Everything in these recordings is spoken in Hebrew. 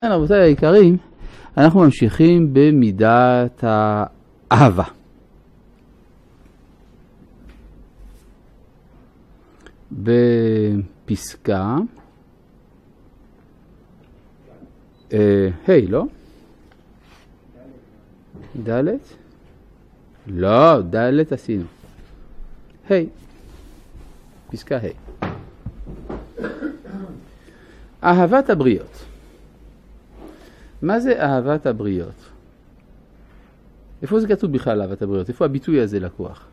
רבותיי היקרים, אנחנו ממשיכים במידת האהבה. בפסקה היי, לא? דלת? לא, דלת עשינו. היי, פסקה היי. אהבת הבריות. מה זה אהבת הבריות? איפה זה כתוב בכלל אהבת הבריות? איפה הביטוי הזה לקוח?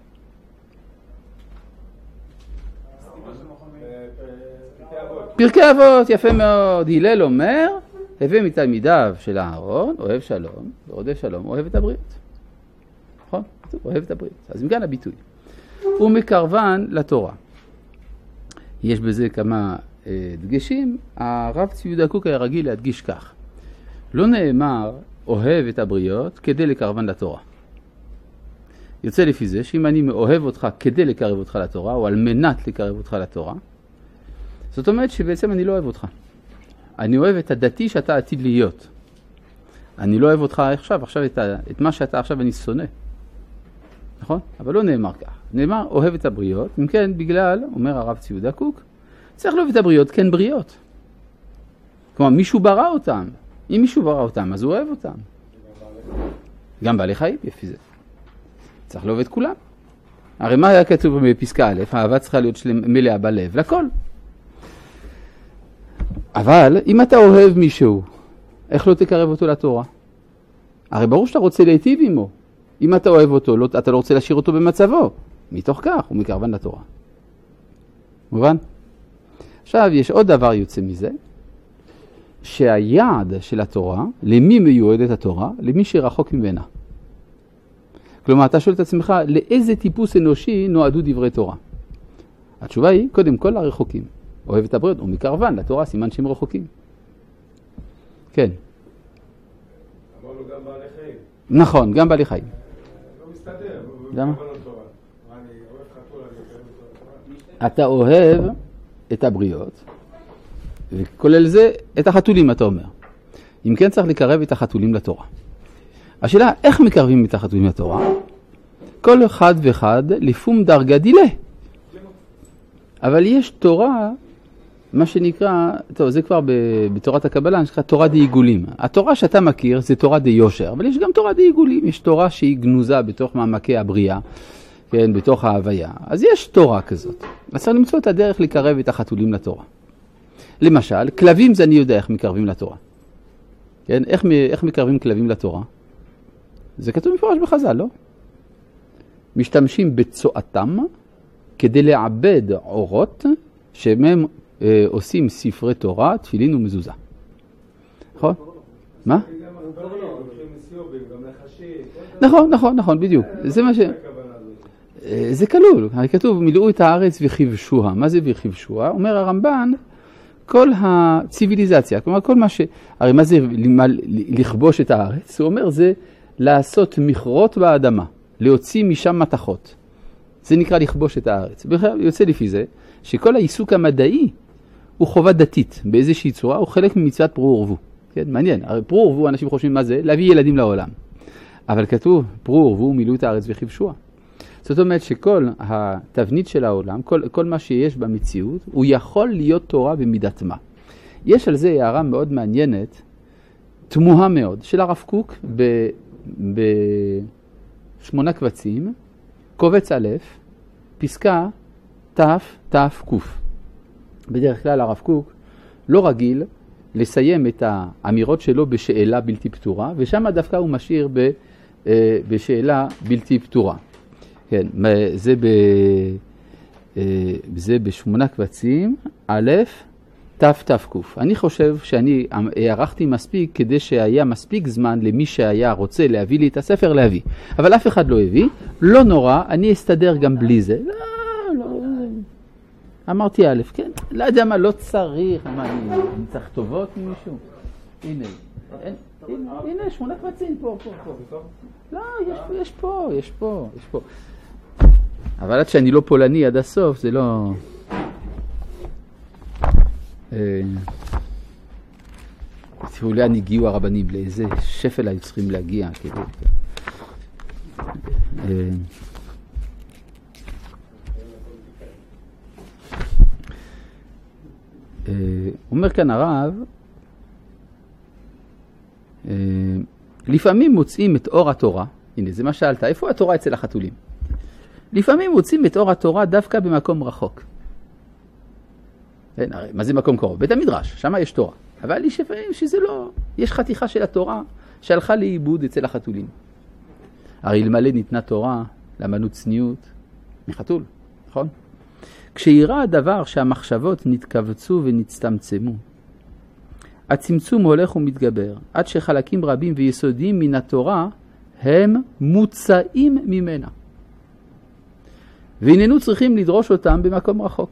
פרקי אבות, יפה מאוד. הלל אומר, הווה מתלמידיו של אהרון, אוהב שלום, ורודף שלום, אוהב את הבריות. נכון? אוהב את הבריות. אז מכאן הביטוי. הוא מקרבן לתורה. יש בזה כמה דגשים. הרב צבי יהודה קוק היה רגיל להדגיש כך. לא נאמר אוהב את הבריות כדי לקרבן לתורה. יוצא לפי זה שאם אני אוהב אותך כדי לקרב אותך לתורה, או על מנת לקרב אותך לתורה, זאת אומרת שבעצם אני לא אוהב אותך. אני אוהב את הדתי שאתה עתיד להיות. אני לא אוהב אותך עכשיו את מה שאתה עכשיו אני שונא. נכון? אבל לא נאמר כך. נאמר אוהב את הבריות, אם כן בגלל, אומר הרב צבי יהודה קוק, צריך לאהוב את הבריות, כן בריות. כלומר, מישהו ברא אותם. אם מישהו ברא אותם, אז הוא אוהב אותם. גם בעלי חיים, יפי זה. צריך לאהוב את כולם. הרי מה היה כתוב בפסקה א', האהבה צריכה להיות מלאה בלב, לכל. אבל אם אתה אוהב מישהו, איך לא תקרב אותו לתורה? הרי ברור שאתה רוצה להיטיב עמו. אם אתה אוהב אותו, אתה לא רוצה להשאיר אותו במצבו. מתוך כך הוא מקרבן לתורה. מובן? עכשיו יש עוד דבר יוצא מזה. שהיעד של התורה, למי מיועדת התורה? למי שרחוק ממנה. כלומר, אתה שואל את עצמך, לאיזה טיפוס אנושי נועדו דברי תורה? התשובה היא, קודם כל, הרחוקים. אוהב את הבריות, הוא מקרבן לתורה, סימן שהם רחוקים. כן. אמרנו גם בעלי חיים. נכון, גם בעלי חיים. לא מסתדר. למה? אני אוהב חתול, אני אוהב את התורה. אתה אוהב את הבריות, וכולל זה את החתולים, אתה אומר. אם כן צריך לקרב את החתולים לתורה. השאלה, איך מקרבים את החתולים לתורה? כל אחד ואחד לפום דרגה דילה. אבל יש תורה, מה שנקרא, טוב, זה כבר בתורת הקבלה, שנקרא תורה די עיגולים. התורה שאתה מכיר זה תורה די יושר, אבל יש גם תורה די עיגולים. יש תורה שהיא גנוזה בתוך מעמקי הבריאה, כן, בתוך ההוויה. אז יש תורה כזאת. אז צריך למצוא את הדרך לקרב את החתולים לתורה. למשל, כלבים זה אני יודע איך מקרבים לתורה. כן? איך מקרבים כלבים לתורה? זה כתוב מפורש בחז"ל, לא? משתמשים בצועתם כדי לעבד עורות שמהם עושים ספרי תורה, תפילין ומזוזה. נכון? מה? נכון, בדיוק. זה מה ש... זה כלול. כתוב, מילאו את הארץ וכבשוה. מה זה וכבשוה? אומר הרמב"ן, כל הציביליזציה, כלומר כל מה ש... הרי מה זה לכבוש את הארץ? הוא אומר זה לעשות מכרות באדמה, להוציא משם מתכות. זה נקרא לכבוש את הארץ. בכלל יוצא לפי זה שכל העיסוק המדעי הוא חובה דתית, באיזושהי צורה הוא חלק ממצוות פרו ורבו. כן, מעניין, הרי פרו ורבו אנשים חושבים מה זה? להביא ילדים לעולם. אבל כתוב פרו ורבו מילאו את הארץ וכבשוה. זאת אומרת שכל התבנית של העולם, כל מה שיש במציאות, הוא יכול להיות תורה במידת מה. יש על זה הערה מאוד מעניינת, תמוהה מאוד, של הרב קוק ב8 קבצים, קובץ א', פסקה ת' קוף. בדרך כלל הרב קוק לא רגיל לסיים את האמירות שלו בשאלה בלתי פתורה, ושם דווקא הוא משאיר בשאלה בלתי פתורה. כן, זה ב8 קבצים, א', ת' קוף. אני חושב שאני הערכתי מספיק כדי שהיה מספיק זמן למי שהיה רוצה להביא לי את הספר להביא. אבל אף אחד לא הביא, לא נורא, אני אסתדר גם בלי זה. לא. אמרתי א', כן, לא יודע מה, לא צריך, אני צריך טובות ממישהו. הנה, 8 קבצים פה. לא, יש פה. אבל עד שאני לא פולני עד הסוף, זה לא... תראו לאן הגיעו הרבנים, לאיזה שפל היו צריכים להגיע. אומר כאן הרב, לפעמים מוצאים את אור התורה, הנה זה מה שאלת, איפה התורה אצל החתולים? לפעמים מוצאים את אור התורה דווקא במקום רחוק. הרי, מה זה מקום קרוב? בית המדרש, שם יש תורה. אבל יש לפעמים שזה לא, יש חתיכה של התורה שהלכה לאיבוד אצל החתולים. הרי אלמלא ניתנה תורה, למדנו צניעות מחתול, נכון? כשיראה הדבר שהמחשבות נתכווצו ונצטמצמו, הצמצום הולך ומתגבר, עד שחלקים רבים ויסודיים מן התורה הם מוצאים ממנה. והננו צריכים לדרוש אותם במקום רחוק.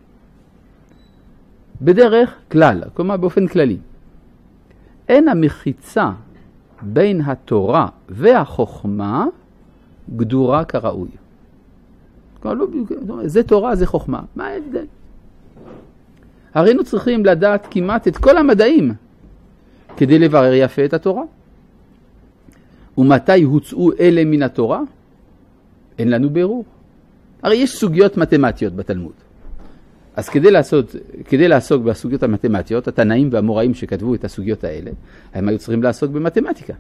בדרך כלל, כלומר באופן כללי, אין המחיצה בין התורה והחוכמה גדורה כראוי. כלומר, זה תורה, זה חוכמה. מה ההבדל? הרינו צריכים לדעת כמעט את כל המדעים כדי לברר יפה את התורה. ומתי הוצאו אלה מן התורה? אין לנו בירור. הרי יש סוגיות מתמטיות בתלמוד. אז כדי לעסוק בסוגיות המתמטיות, התנאים והמוראים שכתבו את הסוגיות האלה, הם היו צריכים לעסוק במתמטיקה.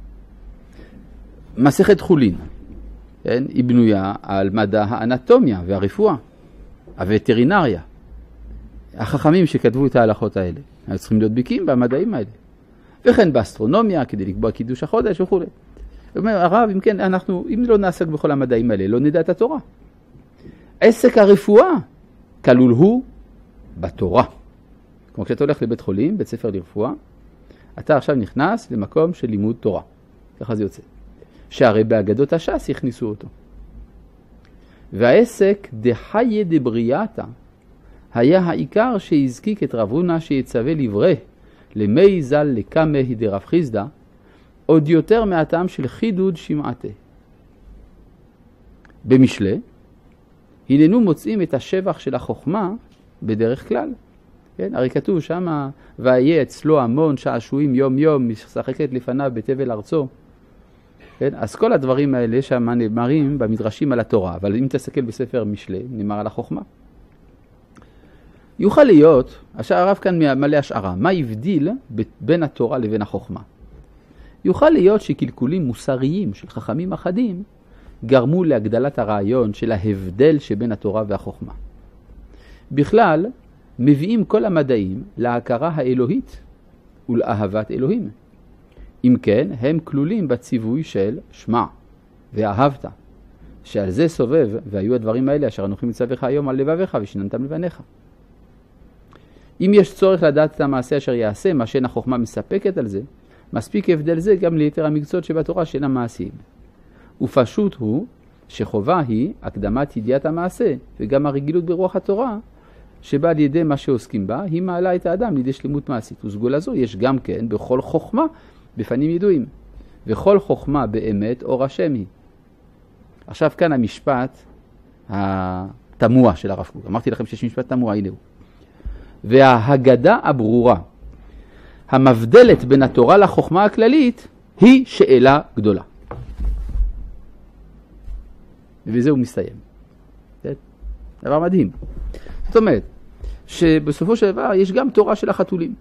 מסכת חולין, כן? היא בנויה על מדע האנטומיה והרפואה, הווטרינריה. החכמים שכתבו את ההלכות האלה, היו צריכים להיות בקיאים במדעים האלה. וכן באסטרונומיה, כדי לקבוע קידוש החודש וכו'. אומר הרב, אם כן, אם לא נעסק בכל המדעים האלה, לא נדע את התורה. עסק הרפואה כלול הוא בתורה. כמו כשאתה הולך לבית חולים, בית ספר לרפואה, אתה עכשיו נכנס למקום של לימוד תורה. ככה זה יוצא. שהרי באגדות הש"ס הכניסו אותו. והעסק דחיה דברייתא היה העיקר שהזקיק את רב הונא שיצווה לברה למי זל לקמא דרב חיסדא, עוד יותר מהטעם של חידוד שמעתה. במשלי, הננו מוצאים את השבח של החוכמה בדרך כלל. כן? הרי כתוב שם, והיה אצלו המון שעשועים יום יום, משחקת לפניו בתבל ארצו. כן? אז כל הדברים האלה שם נאמרים במדרשים על התורה, אבל אם תסתכל בספר משלי, נאמר על החוכמה. יוכל להיות, הרב כאן מלא השערה, מה הבדיל בין התורה לבין החוכמה? יוכל להיות שקלקולים מוסריים של חכמים אחדים, גרמו להגדלת הרעיון של ההבדל שבין התורה והחוכמה. בכלל, מביאים כל המדעים להכרה האלוהית ולאהבת אלוהים. אם כן, הם כלולים בציווי של שמע ואהבת, שעל זה סובב, והיו הדברים האלה אשר אנוכי מצווך היום על לבביך ושיננתם לבניך. אם יש צורך לדעת את המעשה אשר יעשה, מה שאין החוכמה מספקת על זה, מספיק הבדל זה גם ליתר המקצועות שבתורה שאינם מעשיים. ופשוט הוא שחובה היא הקדמת ידיעת המעשה, וגם הרגילות ברוח התורה, שבא על ידי מה שעוסקים בה, היא מעלה את האדם לידי שלמות מעשית. וסגולה זו יש גם כן בכל חוכמה בפנים ידועים. וכל חוכמה באמת אור השם היא. עכשיו כאן המשפט התמוה של הרב קוק. אמרתי לכם שיש משפט תמוה, הנה הוא. וההגדה הברורה, המבדלת בין התורה לחוכמה הכללית, היא שאלה גדולה. וזה הוא מסתיים. דבר מדהים. זאת אומרת, שבסופו של דבר יש גם תורה של החתולים.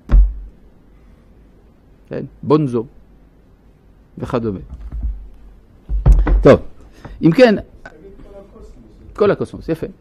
כן? בונזו. וכדומה. טוב, אם כן, כל הקוסמוס, יפה.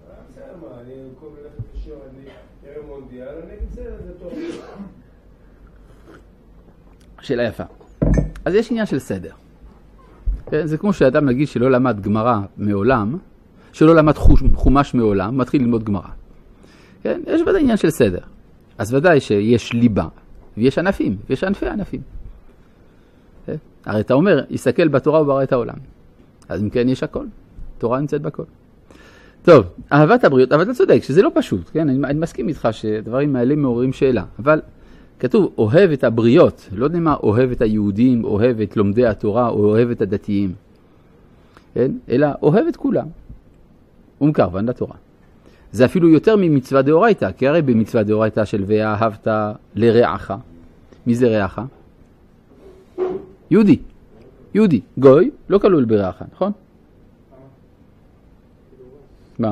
שאלה יפה. אז יש עניין של סדר. זה כמו שאדם נגיד שלא למד גמרא מעולם, שלא למד חומש מעולם, מתחיל ללמוד גמרא. כן? יש ודאי עניין של סדר. אז ודאי שיש ליבה, ויש ענפים, ויש ענפי ענפים. כן? הרי אתה אומר, יסתכל בתורה וברא את העולם. אז אם כן יש הכל. תורה נמצאת בכל. טוב, אהבת הבריות, אבל אתה צודק שזה לא פשוט. כן? אני מסכים איתך שדברים האלה מעוררים שאלה. אבל כתוב, אוהב את הבריות, לא נאמר אוהב את היהודים, אוהב את לומדי התורה, או אוהב את הדתיים. כן? אלא אוהב את כולם. ומקרבן לתורה. זה אפילו יותר ממצווה דאורייתא, כי הרי במצווה דאורייתא של ואהבת לרעך, מי זה רעך? יהודי. יהודי. גוי לא כלול ברעך, נכון? מה?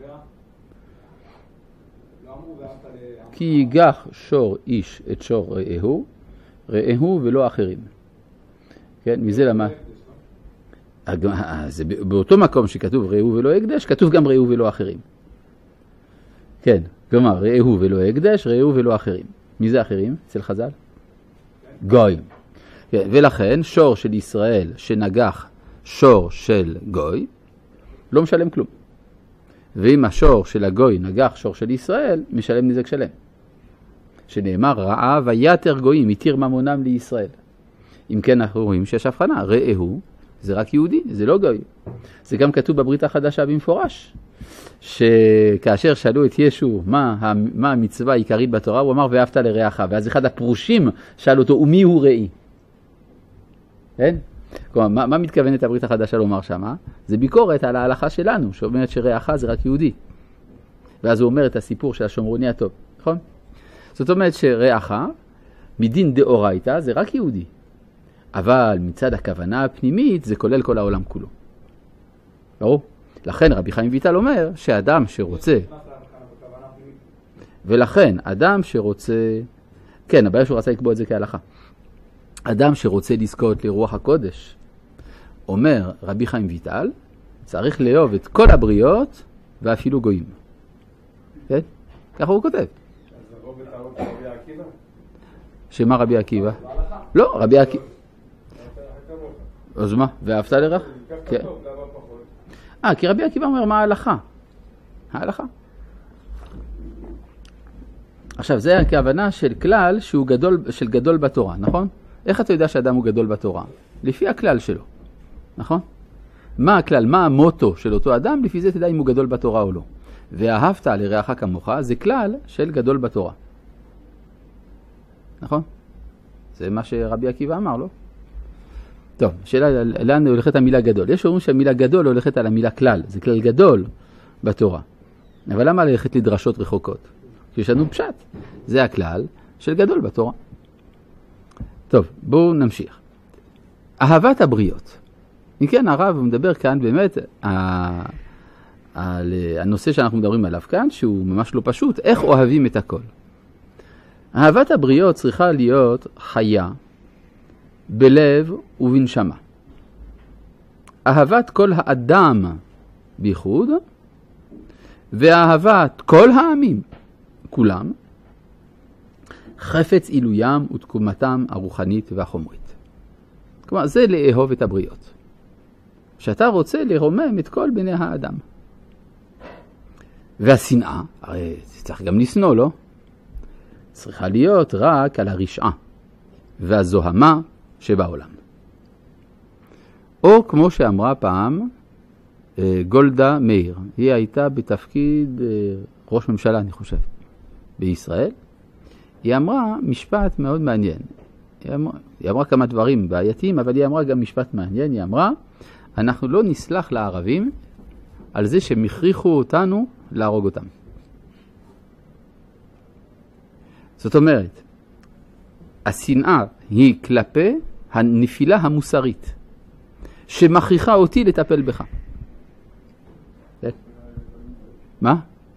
כי ייגח שור איש את שור רעהו ולא אחרים. כן, מזה למה? זה באותו מקום שכתוב רעהו ולא הקדש, כתוב גם רעהו ולא אחרים. כן, כלומר רעהו ולא הקדש, רעהו ולא אחרים. מי זה אחרים? אצל חז"ל? גויים. כן, ולכן שור של ישראל שנגח שור של גוי לא משלם כלום. ואם השור של הגוי נגח שור של ישראל, משלם נזק שלם. שנאמר רעה ויתר גויים, התיר ממונם לישראל. אם כן אנחנו רואים שיש הבחנה, רעהו זה רק יהודי, זה לא גוי. זה גם כתוב בברית החדשה במפורש, שכאשר שאלו את ישו מה המצווה העיקרית בתורה, הוא אמר ואהבת לרעך, ואז אחד הפרושים שאל אותו ומי הוא רעי? כן? כלומר, מה מתכוונת הברית החדשה לומר שמה? זה ביקורת על ההלכה שלנו, שאומרת שרעך זה רק יהודי. ואז הוא אומר את הסיפור של השומרוני הטוב, נכון? זאת אומרת שרעך, מדין דאורייתא, זה רק יהודי. אבל מצד הכוונה הפנימית, זה כולל כל העולם כולו. ברור? לכן רבי חיים ויטל אומר שאדם שרוצה, ולכן אדם שרוצה, כן, הבעיה שהוא רצה לקבוע את זה כהלכה. אדם שרוצה לזכות לרוח הקודש, אומר רבי חיים ויטל, צריך לאהוב את כל הבריות ואפילו גויים. כן? ככה הוא כותב. אז לבוא בטעות רבי עקיבא? שמה רבי עקיבא? לא, רבי עקיבא. אז מה? ואהבת לרעך? כן. כי רבי עקיבא אומר מה ההלכה? ההלכה. עכשיו, זה הכוונה של כלל שהוא גדול בתורה, נכון? איך אתה יודע שאדם הוא גדול בתורה? לפי הכלל שלו, נכון? מה הכלל, מה המוטו של אותו אדם? לפי זה תדע אם הוא גדול בתורה או לא. ואהבת לרעך כמוך זה כלל של גדול בתורה. נכון? זה מה שרבי עקיבא אמר, לא? טוב, שאלה, לאן הולכת המילה גדול? יש אומרים שהמילה גדול הולכת על המילה כלל, זה כלל גדול בתורה. אבל למה ללכת לדרשות רחוקות? כי יש לנו פשט, זה הכלל של גדול בתורה. טוב, בואו נמשיך. אהבת הבריות. אם כן, הרב מדבר כאן באמת על הנושא שאנחנו מדברים עליו כאן, שהוא ממש לא פשוט, איך אוהבים את הכל. אהבת הבריות צריכה להיות חיה, בלב ובנשמה. אהבת כל האדם בייחוד, ואהבת כל העמים, כולם, חפץ עילוים ותקומתם הרוחנית והחומרית. כלומר, זה לאהוב את הבריות. שאתה רוצה לרומם את כל בני האדם. והשנאה, הרי צריך גם לשנוא, לא? צריכה להיות רק על הרשעה והזוהמה שבעולם. או כמו שאמרה פעם גולדה מאיר, היא הייתה בתפקיד ראש ממשלה, אני חושב, בישראל. היא אמרה משפט מאוד מעניין. היא אמרה כמה דברים בעייתיים, אבל היא אמרה גם משפט מעניין. היא אמרה, אנחנו לא נסלח לערבים על זה שהם הכריחו אותנו להרוג אותם. זאת אומרת, השנאה היא כלפי הנפילה המוסרית, שמכריחה אותי לטפל בך. מה?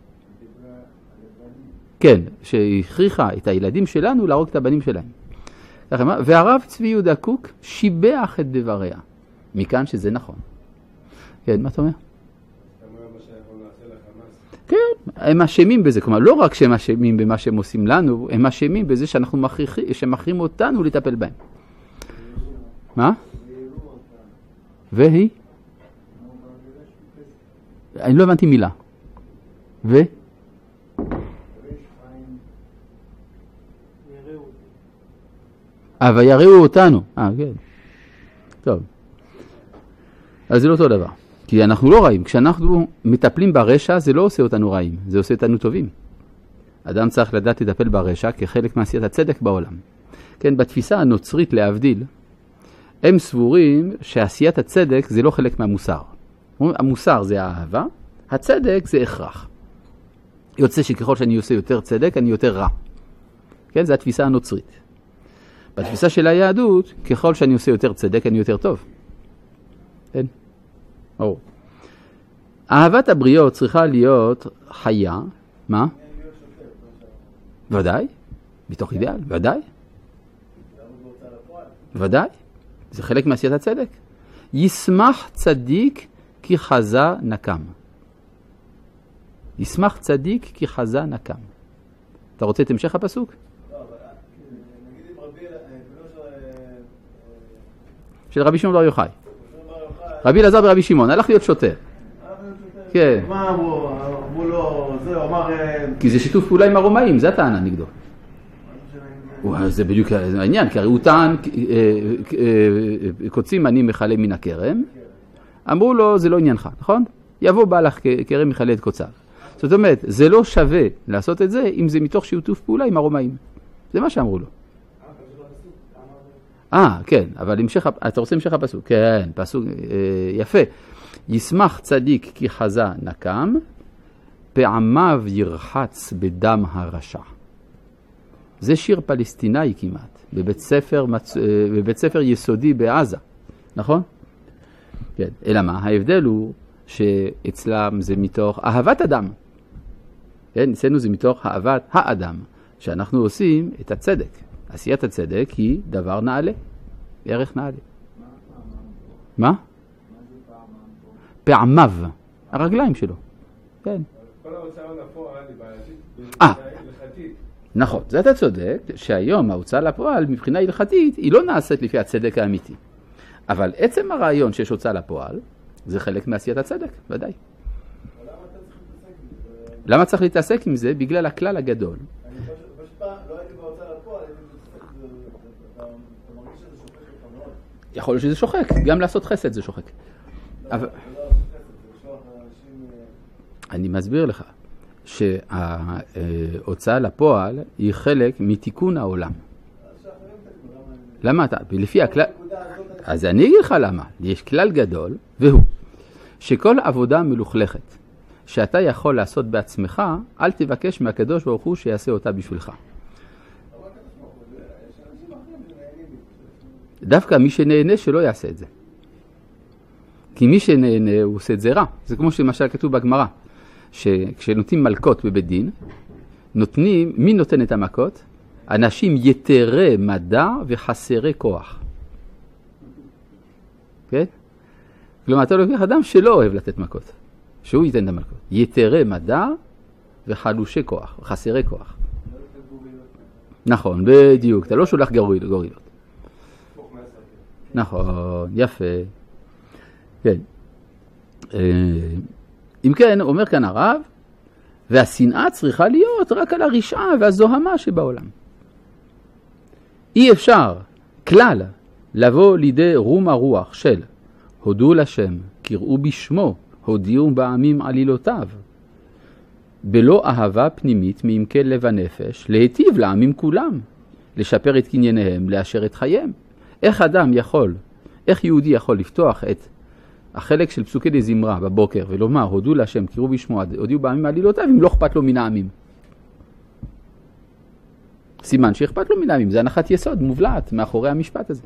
כן, שהכריחה את הילדים שלנו להרוג את הבנים שלהם. והרב צבי יהודה קוק שיבח את דבריה. מכאן שזה נכון. כן, מה אתה אומר? כן, הם אשמים בזה. כלומר, לא רק שהם אשמים במה שהם עושים לנו, הם אשמים בזה שמכריחים אותנו לטפל בהם. מה? והיא? אני לא הבנתי מילה. ויראו אותנו. כן. טוב. אז זה לא אותו דבר. כי אנחנו לא רעים. כשאנחנו מטפלים ברשע, זה לא עושה אותנו רעים. זה עושה אותנו טובים. אדם צריך לדעת לטפל ברשע כחלק מעשיית הצדק בעולם. כן, בתפיסה הנוצרית להבדיל, הם סבורים שעשיית הצדק זה לא חלק מהמוסר. המוסר זה האהבה, הצדק זה הכרח. יוצא שככל שאני עושה יותר צדק, אני יותר רע. כן, זה התפיסה הנוצרית. בתפיסה של היהדות, ככל שאני עושה יותר צדק, אני יותר טוב. כן? ברור. אהבת הבריות צריכה להיות חיה. מה? ודאי. בתוך אידאל. ודאי. ודאי. זה חלק מעשיית הצדק. ישמח צדיק כי חזה נקם. ישמח צדיק כי חזה נקם. אתה רוצה את המשך הפסוק? לא, אבל נגיד עם רבי, של רבי שמעון בר יוחאי. רבי אלעזר ברבי שמעון, הלך להיות שוטר. כן. מה אמרו? אמרו לו, זה, הוא אמר... כי זה שיתוף פעולה עם הרומאים, זה הטענה נגדו. זה בדיוק העניין, כי הרי הוא טען, קוצים אני מחלה מן הכרם, אמרו לו, זה לא עניינך, נכון? יבוא בעלך כרם מחלה את קוציו. זאת אומרת, זה לא שווה לעשות את זה, אם זה מתוך שיתוף פעולה עם הרומאים. זה מה שאמרו לו. כן, אבל אתה רוצה המשך הפסוק? כן, פסוק יפה. ישמח צדיק כי חזה נקם, פעמיו ירחץ בדם הרשע. זה שיר פלסטיני כמעט, בבית ספר יסודי בעזה, נכון? כן, אלא מה? ההבדל הוא שאצלם זה מתוך אהבת אדם. כן, אצלנו זה מתוך אהבת האדם, שאנחנו עושים את הצדק. עשיית הצדק היא דבר נעלה, ערך נעלה. מה? פעמיו, הרגליים שלו. כן. כל ההוצאה לפועל היא בעייתית. נכון, זה אתה צודק, שהיום ההוצאה לפועל מבחינה הלכתית היא לא נעשית לפי הצדק האמיתי. אבל עצם הרעיון שיש הוצאה לפועל, זה חלק מעשיית הצדק, ודאי. למה צריך להתעסק עם זה? בגלל הכלל הגדול. אני פשוט לא הייתי בהוצאה לפועל, אתה מרגיש שזה שוחק לך מאוד. יכול להיות שזה שוחק, גם לעשות חסד זה שוחק. אני מסביר לך שההוצאה לפועל היא חלק מתיקון העולם. למה אתה? לפי הכלל... אז אני אגיד לך למה. יש כלל גדול, והוא שכל עבודה מלוכלכת שאתה יכול לעשות בעצמך, אל תבקש מהקדוש ברוך הוא שיעשה אותה בשבילך. דווקא מי שנהנה שלא יעשה את זה. כי מי שנהנה הוא עושה את זה רע. זה כמו שמשל כתוב בגמרא, שכשנותנים מלכות בבית דין, מי נותן את המלכות? אנשים יתרי מדע וחסרי כוח. כן? כלומר, אתה לוקח אדם שלא אוהב לתת מכות, שהוא ייתן את המלכות. יתרי מדע וחלושי כוח, חסרי כוח. נכון, בדיוק. אתה לא שולח גורילות. נכון, יפה. כן. אם כן, אומר כאן הרב, והשנאה צריכה להיות רק על הרשעה והזוהמה שבעולם. אי אפשר כלל לבוא לידי רום הרוח של הודו לשם, קראו בשמו, הודיעו בעמים עלילותיו, בלא אהבה פנימית מעמקי לב הנפש, להיטיב לעמים כולם, לשפר את קנייניהם, לאשר את חייהם. איך יהודי יכול לפתוח את החלק של פסוקי דזמרה בבוקר ולומר הודו להשם, קראו בשמו, הודיעו בעמים עלילותיו, אם לא אכפת לו מן העמים? סימן שאכפת לו מן העמים, זה הנחת יסוד מובלעת מאחורי המשפט הזה.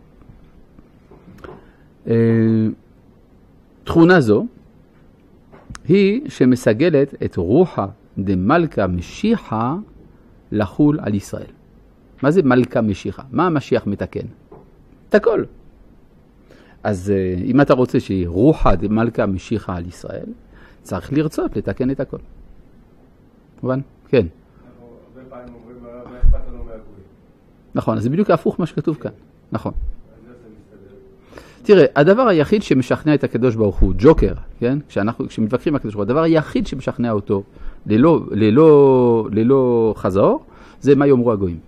תכונה זו היא שמסגלת את רוחה דמלכה משיחה לחול על ישראל. מה זה מלכה משיחה? מה המשיח מתקן? את הכל. אז אם אתה רוצה שהיא רוחה דמלכה משיחה על ישראל, צריך לרצות לתקן את הכל. מובן? כן. אנחנו הרבה פעמים אומרים, מה אכפת לנו מהגויים? נכון, אז זה בדיוק ההפוך מה שכתוב כאן. נכון. תראה, הדבר היחיד שמשכנע את הקדוש ברוך הוא, ג'וקר, כן? כשמתווכחים עם הקדוש ברוך הוא, הדבר היחיד שמשכנע אותו ללא חזור, זה מה יאמרו הגויים.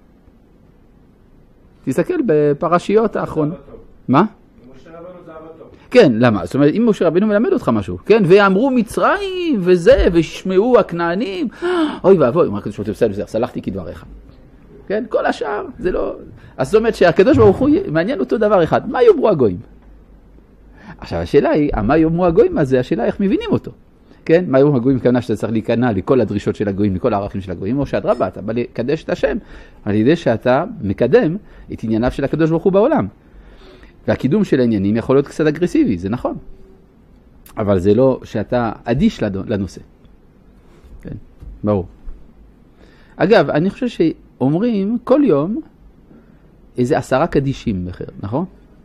תסתכל בפרשיות האחרון. מה? משה רבנו זה אבא טוב. כן, למה? זאת אומרת, אם משה רבנו מלמד אותך משהו, כן? ואמרו מצרים וזה, וישמעו הכנענים, אוי ואבוי, אומר הקדוש ברוך הוא, בסדר, סלחתי כדבריך. כן? כל השאר, זה לא... אז זאת אומרת שהקדוש ברוך הוא מעניין אותו דבר אחד, מה יאמרו הגויים? עכשיו השאלה היא, מה יאמרו הגויים הזה, השאלה איך מבינים אותו. כן? מה היו הגויים כוונה שאתה צריך להיכנע לכל הדרישות של הגויים, לכל הערכים של הגויים, או שאדרבה, אתה בא לקדש את השם, על ידי שאתה מקדם את ענייניו של הקדוש ברוך הוא בעולם. והקידום של העניינים יכול להיות קצת אגרסיבי, זה נכון. אבל זה לא שאתה אדיש לנושא. כן, ברור. אגב, אני חושב שאומרים כל יום איזה 10 קדישים מחר, נכון?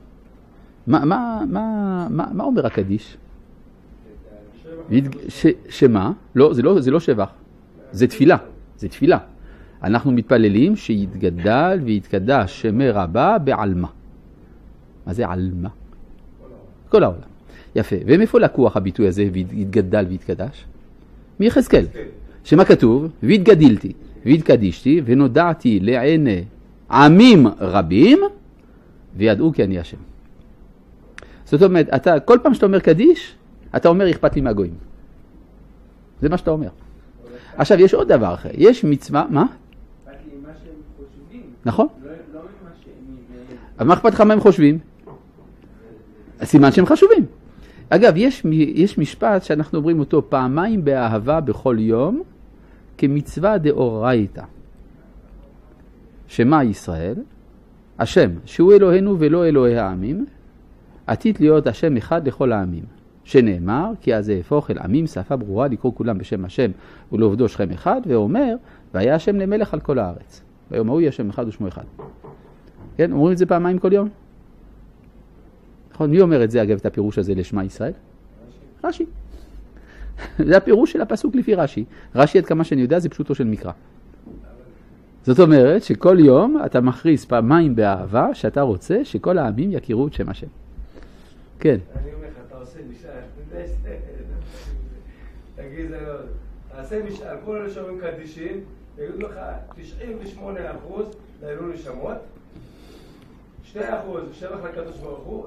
מה אומר הקדיש? שמה? לא, זה לא שבח. זה תפילה. זה תפילה. אנחנו מתפללים שיתגדל ויתקדש שמי רבה בעלמה. מה זה עלמה? כל העולם. יפה. ומאיפה לקוח הביטוי הזה ויתגדל ויתקדש? מיחזקאל. שמה כתוב? והתגדלתי והתקדישתי ונודעתי לעיני עמים רבים וידעו כי אני השם. זאת אומרת, כל פעם שאתה אומר קדיש, אתה אומר אכפת לי מהגויים. זה מה שאתה אומר. עכשיו, יש עוד דבר אחר. יש מצווה, מה? אכפת לי מה שהם חושבים. נכון. לא ממה שהם... אבל מה אכפת לך מה הם חושבים? סימן שהם חשובים. אגב, יש משפט שאנחנו אומרים אותו פעמיים באהבה בכל יום, כמצווה דאורייתא. שמה ישראל? השם, שהוא אלוהינו ולא אלוהי העמים, עתיד להיות השם אחד לכל העמים. שנאמר, כי אז יהפוך אל עמים שפה ברורה לקרוא כולם בשם השם ולעובדו שכם אחד, ואומר, והיה השם למלך על כל הארץ. ביום ההוא יהיה השם אחד ושמו אחד. כן, אומרים את זה פעמיים כל יום? נכון, מי אומר את זה אגב את הפירוש הזה לשמה ישראל? רש"י. זה הפירוש של הפסוק לפי רש"י. רש"י עד כמה שאני יודע זה פשוטו של מקרא. זאת אומרת שכל יום אתה מכריז פעמיים באהבה שאתה רוצה שכל העמים יכירו את שם השם. כן. אני אומר לך, אתה עושה משאל, תגיד, תעשה משאל, כל אלה שאומרים קדישים, יגידו לך 98% לעילוי נשמות, 2% שבח לקדוש ברוך הוא,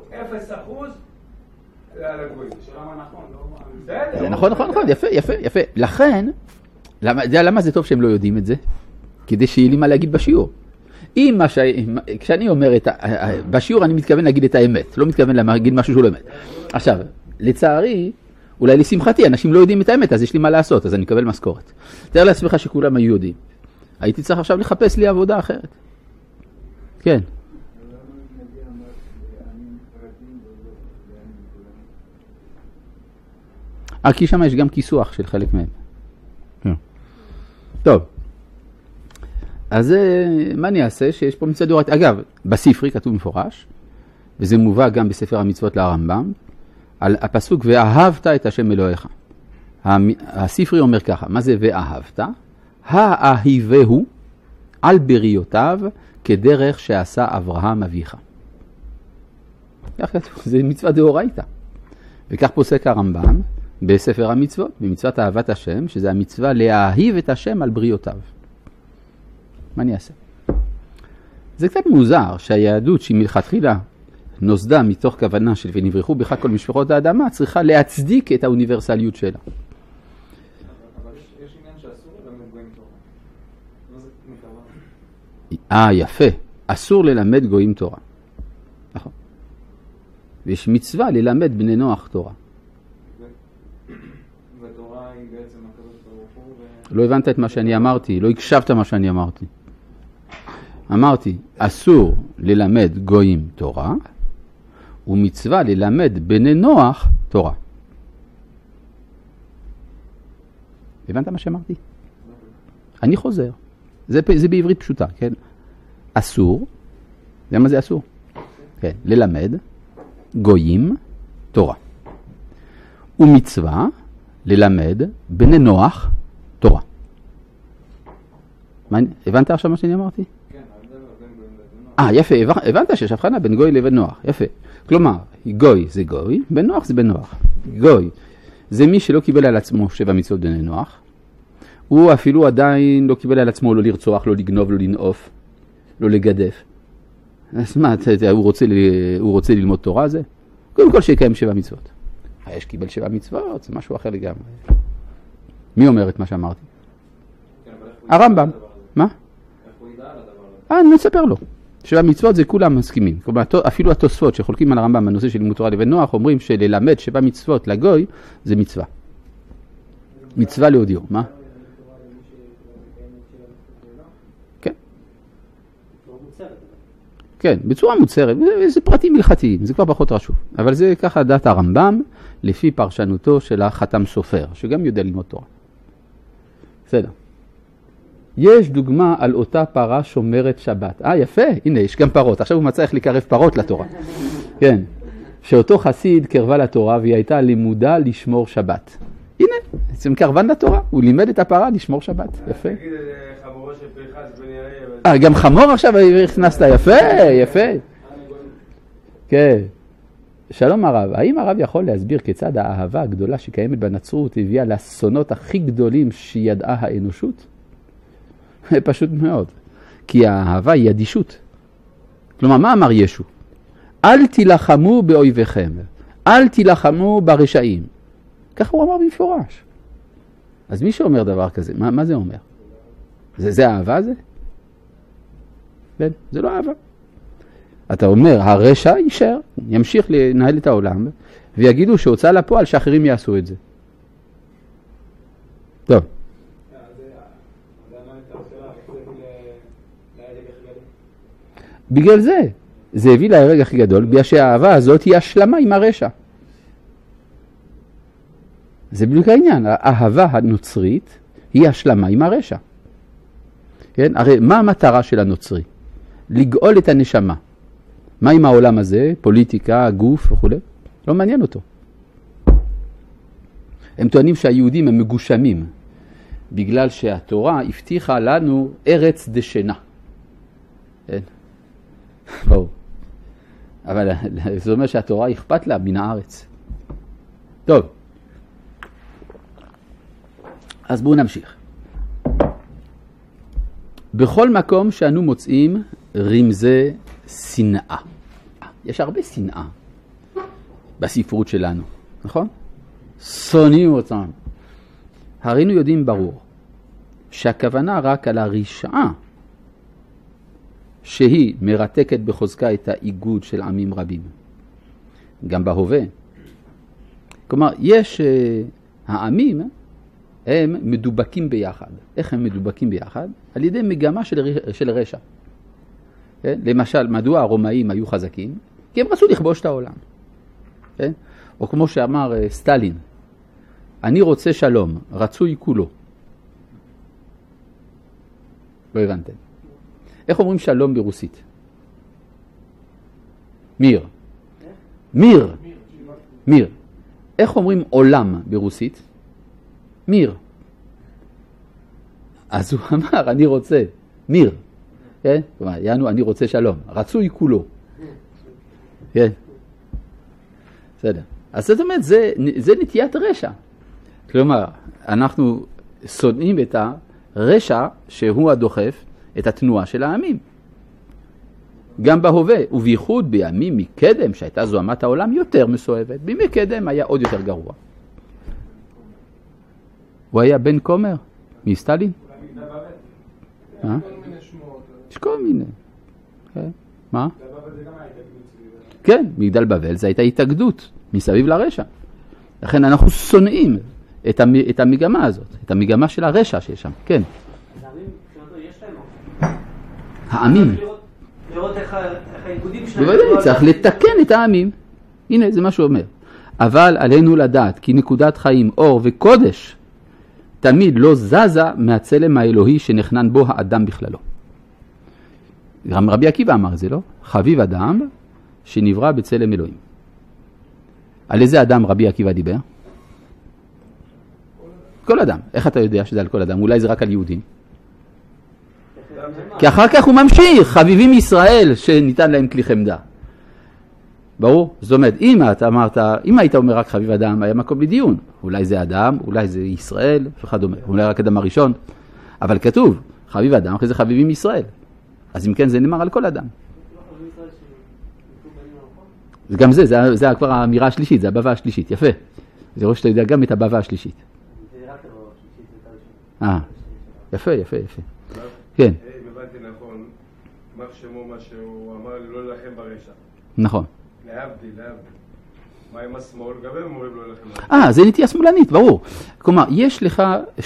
0% לגויים. שלמה נכון, לא... נכון, יפה. לכן, למה זה טוב שהם לא יודעים את זה? כדי שיהיה לי מה להגיד בשיעור. כשאני אומר בשיעור אני מתכוון להגיד את האמת, לא מתכוון להגיד משהו שהוא לא אמת. עכשיו, לצערי, אולי לשמחתי, אנשים לא יודעים את האמת, אז יש לי מה לעשות, אז אני אקבל משכורת. תאר לעצמך שכולם היו יודעים. הייתי צריך עכשיו לחפש לי עבודה אחרת. כן. כי שם יש גם כיסוח של חלק מהם. טוב. אז מה אני אעשה? שיש פה מצווה דאורייתא. אגב, בספרי כתוב מפורש, וזה מובא גם בספר המצוות לרמב"ם, על הפסוק ואהבת את השם אלוהיך. הספרי אומר ככה, מה זה ואהבת? האהיבהו על בריותיו כדרך שעשה אברהם אביך. כך כתוב, זה מצווה דאורייתא. וכך פוסק הרמב"ם בספר המצוות, במצוות אהבת השם, שזה המצווה להאהיב את השם על בריותיו. מה אני אעשה? זה קצת מוזר שהיהדות שהיא מלכתחילה נוסדה מתוך כוונה של ונברחו בך כל משפחות האדמה, צריכה להצדיק את האוניברסליות שלה. אבל יש עניין שאסור ללמד גויים תורה. מה זה מכוון? יפה. אסור ללמד גויים תורה. נכון. ויש מצווה ללמד בני נוח תורה. ותורה היא בעצם הקדוש ברוך הוא לא הבנת את מה שאני אמרתי, לא הקשבת מה שאני אמרתי. אמרתי, אסור ללמד גויים תורה, ומצווה ללמד בני נוח תורה. הבנת מה שאמרתי? אני חוזר. זה בעברית פשוטה, כן? אסור, זה מה זה אסור? כן, ללמד גויים תורה. ומצווה ללמד בני נוח תורה. הבנת עכשיו מה שאני אמרתי? יפה, הבנת שיש הבחנה בין גוי לבין נוח, יפה. כלומר, גוי זה גוי, בן נוח זה בן נוח. גוי זה מי שלא קיבל על עצמו 7 מצוות בני נוח, הוא אפילו עדיין לא קיבל על עצמו לא לרצוח, לא לגנוב, לא לנעוף, לא לגדף. אז מה, הוא רוצה ללמוד תורה זה? קודם כל שיקיים 7 מצוות. יש קיבל 7 מצוות, זה משהו אחר לגמרי. מי אומר את מה שאמרתי? הרמב"ם. מה? איך הוא ידע על הדבר הזה? אני מספר לו. 7 מצוות זה כולם מסכימים. כלומר, אפילו התוספות שחולקים על הרמב"ם בנושא של לימוד תורה לבן נוח, אומרים שללמד 7 מצוות לגוי זה מצווה. מצווה להודיעו, מה? כן. כן, בצורה מוצהרת, זה פרטים הלכתיים, זה כבר פחות חשוב. אבל זה ככה דעת הרמב"ם, לפי פרשנותו של החתם סופר, שגם יודע ללמוד תורה. בסדר. יש דוגמה על אותה פרה שומרת שבת. יפה, הנה, יש גם פרות. עכשיו הוא מצא איך לקרב פרות לתורה. כן. שאותו חסיד קרבה לתורה והיא הייתה לימודה לשמור שבת. הנה, זה מקרבן לתורה. הוא לימד את הפרה לשמור שבת. יפה. תגיד, חמורו של פרחס בן יריה. גם חמור עכשיו הכנסת. יפה, יפה. כן. שלום הרב, האם הרב יכול להסביר כיצד האהבה הגדולה שקיימת בנצרות הביאה לאסונות הכי גדולים שידעה האנושות? פשוט מאוד. כי האהבה היא אדישות. כלומר, מה אמר ישו? אל תילחמו באויביכם, אל תילחמו ברשעים. ככה הוא אמר במפורש. אז מי שאומר דבר כזה, מה זה אומר? זה אהבה זה? כן, זה לא אהבה. אתה אומר, הרשע יישאר, ימשיך לנהל את העולם, ויגידו שהוצא לפועל שאחרים יעשו את זה. טוב. בגלל זה הביא להרג הכי גדול, בגלל שהאהבה הזאת היא השלמה עם הרשע. זה בדיוק העניין, האהבה הנוצרית היא השלמה עם הרשע. כן? הרי מה המטרה של הנוצרי? לגאול את הנשמה. מה עם העולם הזה? פוליטיקה, גוף וכו'? לא מעניין אותו. הם טוענים שהיהודים הם מגושמים, בגלל שהתורה הבטיחה לנו ארץ דשנה. כן? ברור. אבל זה אומר שהתורה אכפת לה מן הארץ. טוב. אז בואו נמשיך. בכל מקום שאנו מוצאים רמזי שנאה. יש הרבה שנאה בספרות שלנו, נכון? שונאים אותם. הרינו יודעים ברור שהכוונה רק על הרשעה שהיא מרתקת בחוזקה את האיגוד של עמים רבים. גם בהווה. כלומר, יש העמים, הם מדובקים ביחד. איך הם מדובקים ביחד? על ידי מגמה של רשע. כן? למשל, מדוע הרומאים היו חזקים? כי הם רצו לכבוש את העולם. כן? או כמו שאמר סטלין, אני רוצה שלום, רצוי כולו. לא הבנתם. איך אומרים שלום ברוסית? מיר. מיר. מיר. איך אומרים עולם ברוסית? מיר. אז הוא אמר, אני רוצה מיר. כן? כלומר, יענו, אני רוצה שלום. רצוי כולו. כן? בסדר. אז זאת אומרת, זה נטיית רשע. כלומר, אנחנו שונאים את הרשע שהוא הדוחף את התנועה של העמים. גם בהווה, ובייחוד בימים מקדם, שהייתה זוהמת העולם יותר מסואבת. בימי קדם היה עוד יותר גרוע. הוא היה בן כומר מסטלין? יש כל מיני. מה? כן, מגדל בבל זה הייתה התאגדות מסביב לרשע. לכן אנחנו שונאים את המגמה הזאת, את המגמה של הרשע שיש שם. כן. העמים. לראות איך האיגודים שלהם. בוודאי, צריך לתקן את העמים. הנה, זה מה שהוא אומר. אבל עלינו לדעת כי נקודת חיים, אור וקודש תמיד לא זזה מהצלם האלוהי שנחנן בו האדם בכללו. גם רבי עקיבא אמר את זה, לא? חביב אדם שנברא בצלם אלוהים. על איזה אדם רבי עקיבא דיבר? כל אדם. איך אתה יודע שזה על כל אדם? אולי זה רק על יהודים. כי אחר כך הוא ממשיך, חביבים ישראל שניתן להם כלי חמדה. ברור? זאת אומרת, אם היית אומר רק חביב אדם, היה מקום לדיון. אולי זה אדם, אולי זה ישראל, וכדומה. אולי רק אדם הראשון. אבל כתוב, חביב אדם, אחרי זה חביבים ישראל. אז אם כן, זה נאמר על כל אדם. גם זה כבר האמירה השלישית, זה הבבא השלישית. יפה. זה רואה שאתה יודע גם את הבבא השלישית. זה רק הבבא השלישית. יפה, יפה, יפה. כן. הבנתי נכון, מה שמו מה שהוא אמר לי לא ללחם ברשע. נכון. להבדיל. מה עם השמאל? גם הם אומרים לו לכם. זה נטייה שמאלנית, ברור. כלומר, יש לך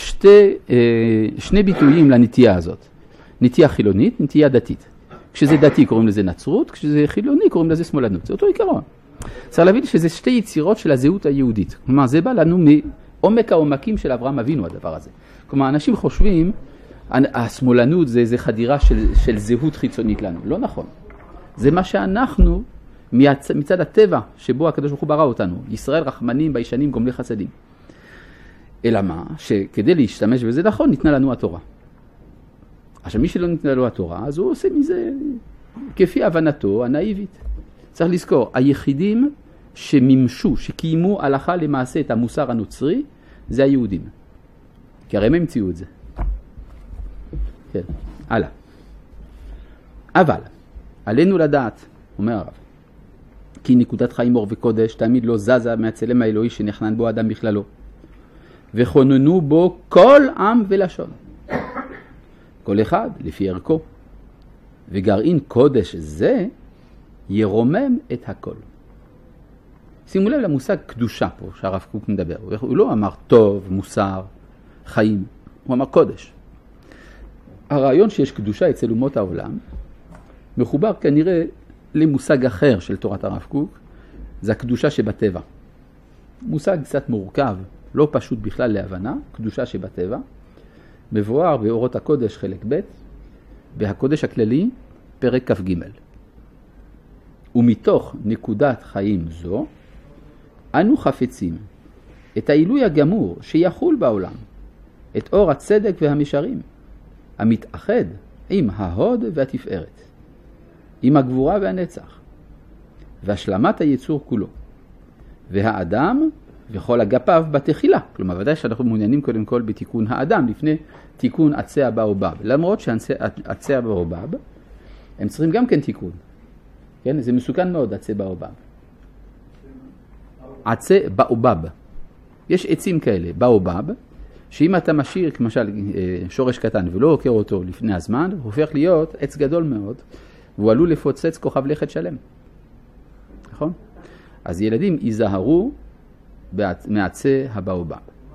שני ביטויים לנטייה הזאת. נטייה חילונית, נטייה דתית. כשזה דתי קוראים לזה נצרות, כשזה חילוני קוראים לזה שמאלנות. זה אותו עיקרון. צריך להבין שזה שתי יצירות של הזהות היהודית. כלומר, זה בא לנו מעומק העומקים של אברהם אבינו, הדבר הזה. כלומר, אנשים חושבים, השמאלנות זה איזו חדירה של זהות חיצונית לנו. לא נכון. זה מה שאנחנו, מצד הטבע שבו הקדוש ברוך הוא ברא אותנו. ישראל רחמנים, ביישנים, גומלי חסדים. אלא מה? שכדי להשתמש בזה נכון, ניתנה לנו התורה. עכשיו, מי שלא ניתנה לו התורה, אז הוא עושה מזה כפי הבנתו הנאיבית. צריך לזכור, היחידים שממשו, שקיימו הלכה למעשה את המוסר הנוצרי, זה היהודים. כי הרי הם המציאו את זה. כן, הלאה. אבל, עלינו לדעת, אומר הרב, כי נקודת חיים אור וקודש תמיד לא זזה מהצלם האלוהי שנחנן בו אדם בכללו. וכוננו בו כל עם ולשון. כל אחד לפי ערכו. וגרעין קודש זה ירומם את הכל. שימו לב למושג קדושה פה שהרב קוק מדבר. הוא לא אמר טוב, מוסר, חיים. הוא אמר קודש. הרעיון שיש קדושה אצל אומות העולם מחובר כנראה למושג אחר של תורת הרב קוק. זה הקדושה שבטבע. מושג קצת מורכב, לא פשוט בכלל להבנה, קדושה שבטבע. מבואר באורות הקודש חלק ב' בהקודש הכללי פרק כ"ג. ומתוך נקודת חיים זו אנו חפצים את העילוי הגמור שיחול בעולם, את אור הצדק והמשרים, המתאחד עם ההוד והתפארת, עם הגבורה והנצח, והשלמת היצור כולו, והאדם וכל אגפיו בתחילה. כלומר, ודאי שאנחנו מעוניינים קודם כל בתיקון האדם, לפני תיקון עצי הבאובב. למרות שעצי הבאובב, הם צריכים גם כן תיקון. כן? זה מסוכן מאוד, עצי באובב. עצי באובב. יש עצים כאלה, באובב, שאם אתה משאיר, כמשל, שורש קטן ולא עוקר אותו לפני הזמן, הוא הופך להיות עץ גדול מאוד, והוא עלול לפוצץ כוכב לכת שלם. נכון? אז ילדים ייזהרו מעצי הבאובב.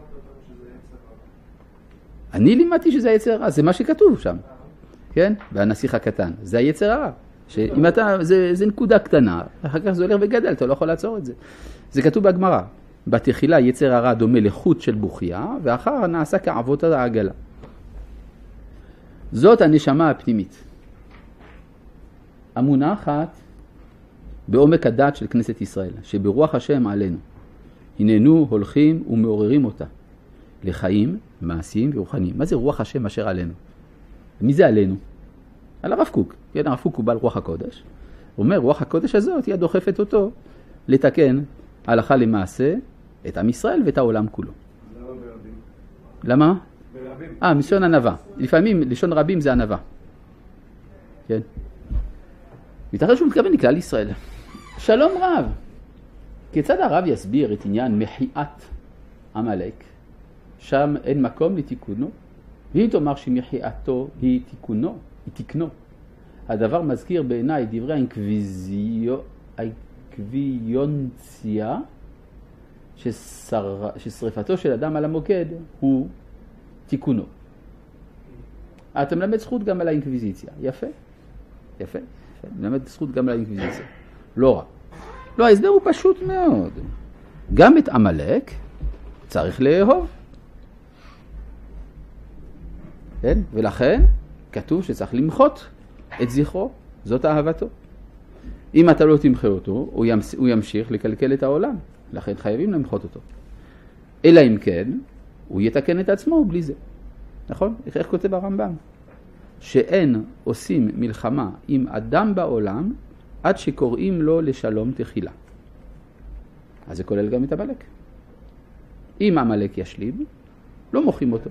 אני לימדתי שזה היצר הרע, זה מה שכתוב שם. כן? והנסיך הקטן. זה היצר הרע. שאם אתה, זה נקודה קטנה, אחר כך זה הולך וגדל, אתה לא יכול לעצור את זה. זה כתוב בגמרא. בתחילה יצר הרע דומה לחוט של בוכייה, ואחר נעשה כעבות העגלה. זאת הנשמה הפנימית. המונחת בעומק הדת של כנסת ישראל, שברוח השם עלינו. הננו הולכים ומעוררים אותה לחיים, מעשיים ורוחניים. מה זה רוח השם אשר עלינו? מי זה עלינו? על הרב קוק. כן, הרב קוק הוא בעל רוח הקודש. הוא אומר, רוח הקודש הזאת היא דוחפת אותו לתקן הלכה למעשה את עם ישראל ואת העולם כולו. למה ברבים? למה? ברבים. מלשון ענווה. לפעמים לשון רבים זה ענווה. כן. מתאר שהוא מתכוון לכלל ישראל. שלום רב. כיצד הרב יסביר את עניין מחיית עמלק? שם אין מקום לתיקונו. והיא תאמר שמחייתו היא תיקונו, היא תקנו. הדבר מזכיר בעיניי דברי האינקוויונציה, ששריפתו של אדם על המוקד הוא תיקונו. אתה מלמד זכות גם על האינקוויזיציה. יפה. יפה. מלמד זכות גם על האינקוויזיציה. לא רע. לא, ההסבר הוא פשוט מאוד. גם את עמלק צריך לאהוב. כן? ולכן כתוב שצריך למחות את זכרו. זאת אהבתו. אם אתה לא תמחה אותו, הוא ימשיך לקלקל את העולם. לכן חייבים למחות אותו. אלא אם כן, הוא יתקן את עצמו בלי זה. נכון? איך כותב הרמב"ם? שאין עושים מלחמה עם אדם בעולם עד שקוראים לו לשלום תחילה. אז זה כולל גם את עמלק. אם עמלק ישלים, לא מוחים אותו.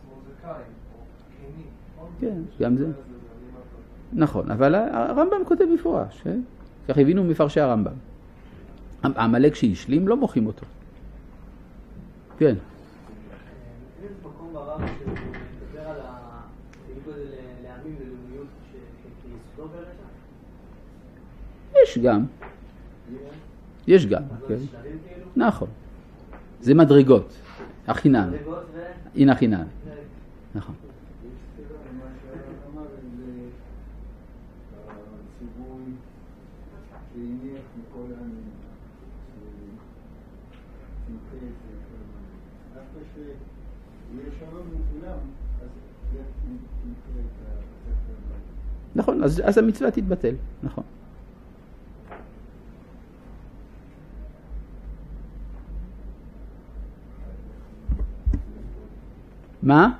כן, גם זה. נכון, אבל הרמב"ם כותב בפורש, כך הבינו מפרשי הרמב"ם. עמלק שישלים, לא מוחים אותו. כן. יש מקום ברב שמדבר על הניגוד לעמים ולאומיות כיסודו ברשע? יש גם. יש גם, כן. שלבים כאילו? נכון. זה מדרגות, החינם. מדרגות הנה החינם. נכון. מה שאמר זה הציווי שהניח מכל העמים. תמחה את זה. דווקא שיהיה שלום לכולם, אז זה תמחה את הספר. נכון, אז המצווה תתבטל, נכון. מה?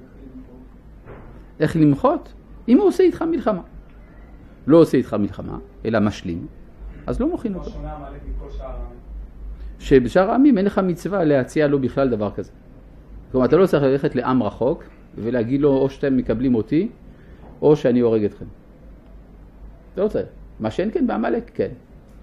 איך למחות? אם הוא עושה איתך מלחמה. לא עושה איתך מלחמה, אלא משלים, אז לא מוכין אותו. שונה עמלק מכל שאר העמים. שבשאר העמים אין לך מצווה להציע לו בכלל דבר כזה. כלומר, אתה לא צריך ללכת לעם רחוק ולהגיד לו או שאתם מקבלים אותי או שאני הורג אתכם. אתה לא צריך. מה שאין כן בעמלק, כן.